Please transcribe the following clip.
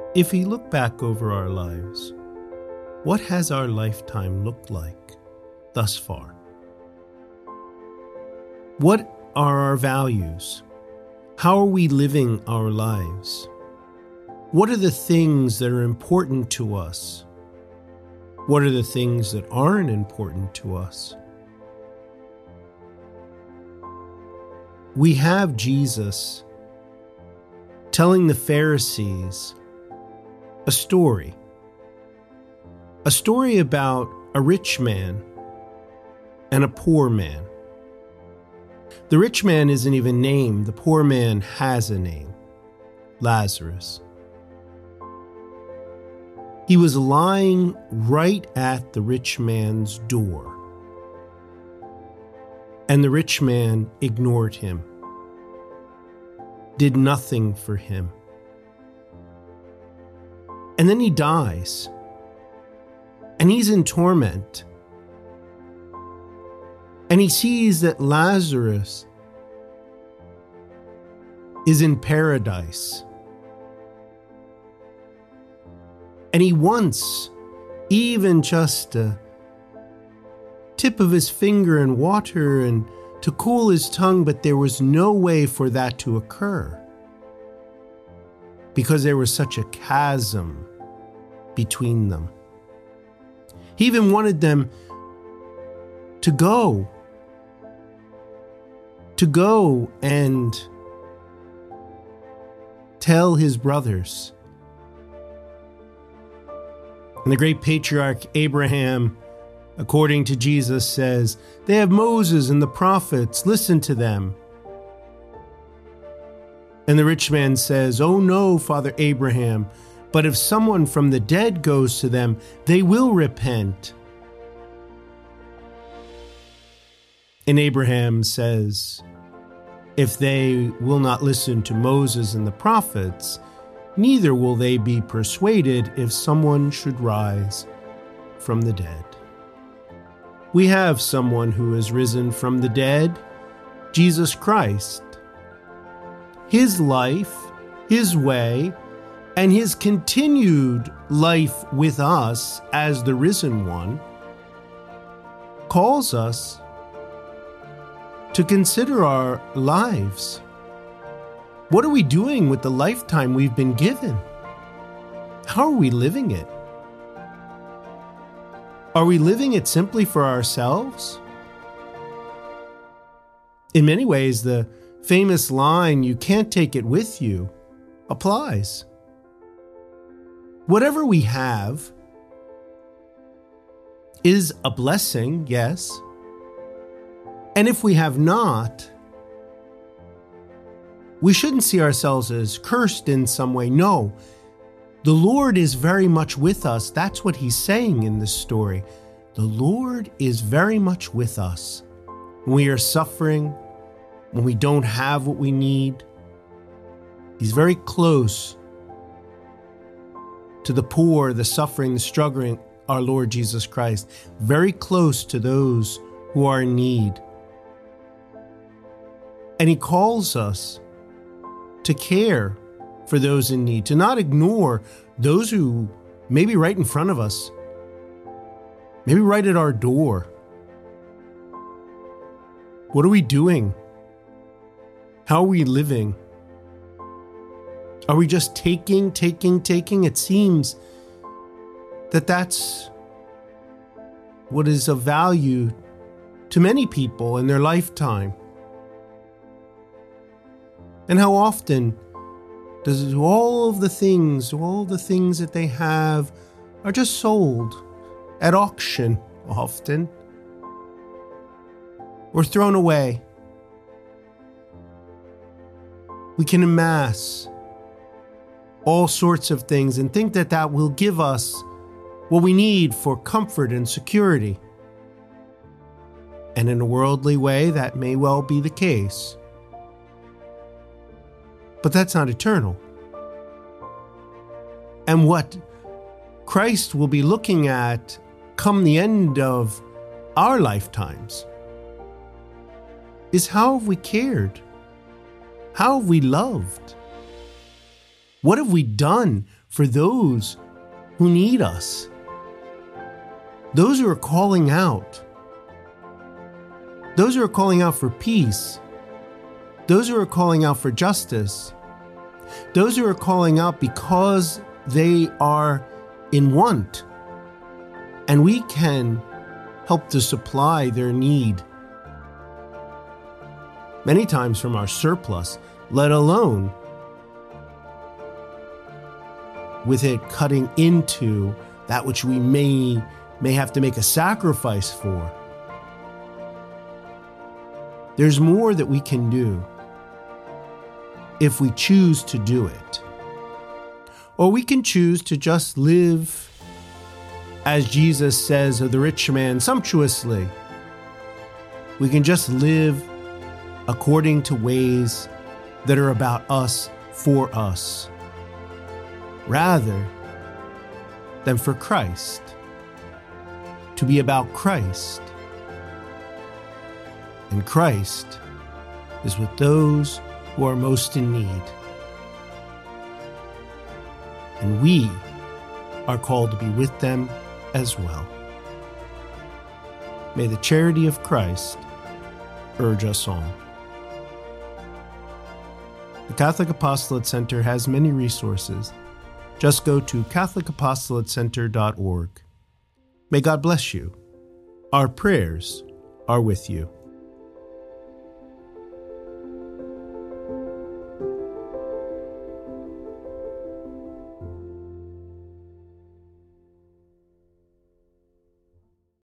If we look back over our lives, what has our lifetime looked like thus far? What are our values? How are we living our lives? What are the things that are important to us? What are the things that aren't important to us? We have Jesus telling the Pharisees a story about a rich man and a poor man. The rich man isn't even named. The poor man has a name, Lazarus. He was lying right at the rich man's door, and the rich man ignored him, did nothing for him. And then he dies, and he's in torment. And he sees that Lazarus is in paradise. And he wants even just a tip of his finger in water and to cool his tongue, but there was no way for that to occur because there was such a chasm between them. He even wanted them to go and tell his brothers. And the great patriarch Abraham, according to Jesus, says, "They have Moses and the prophets, listen to them." And the rich man says, "Oh no, Father Abraham, but if someone from the dead goes to them, they will repent." And Abraham says, "If they will not listen to Moses and the prophets, neither will they be persuaded if someone should rise from the dead." We have someone who has risen from the dead, Jesus Christ. His life, his way, and his continued life with us as the risen one calls us to consider our lives. What are we doing with the lifetime we've been given? How are we living it? Are we living it simply for ourselves? In many ways, the famous line, "You can't take it with you," applies. Whatever we have is a blessing, yes. And if we have not, we shouldn't see ourselves as cursed in some way. No, the Lord is very much with us. That's what he's saying in this story. The Lord is very much with us. When we are suffering, when we don't have what we need, he's very close to the poor, the suffering, the struggling, our Lord Jesus Christ. Very close to those who are in need. And he calls us to care for those in need, to not ignore those who may be right in front of us, maybe right at our door. What are we doing? How are we living? Are we just taking? It seems that that's what is of value to many people in their lifetime. And how often does all the things that they have are just sold at auction often, or thrown away. We can amass all sorts of things and think that that will give us what we need for comfort and security. And in a worldly way, that may well be the case. But that's not eternal. And what Christ will be looking at come the end of our lifetimes is how have we cared? How have we loved? What have we done for those who need us, those who are calling out, those who are calling out for peace, those who are calling out for justice, those who are calling out because they are in want, and we can help to supply their need, many times from our surplus, let alone with it cutting into that which we may have to make a sacrifice for. There's more that we can do if we choose to do it. Or we can choose to just live, as Jesus says of the rich man, sumptuously. We can just live according to ways that are about us, for us, rather than for Christ. To be about Christ. And Christ is with those who are most in need. And we are called to be with them as well. May the charity of Christ urge us on. The Catholic Apostolate Center has many resources. Just go to CatholicApostolatecenter.org. May God bless you. Our prayers are with you.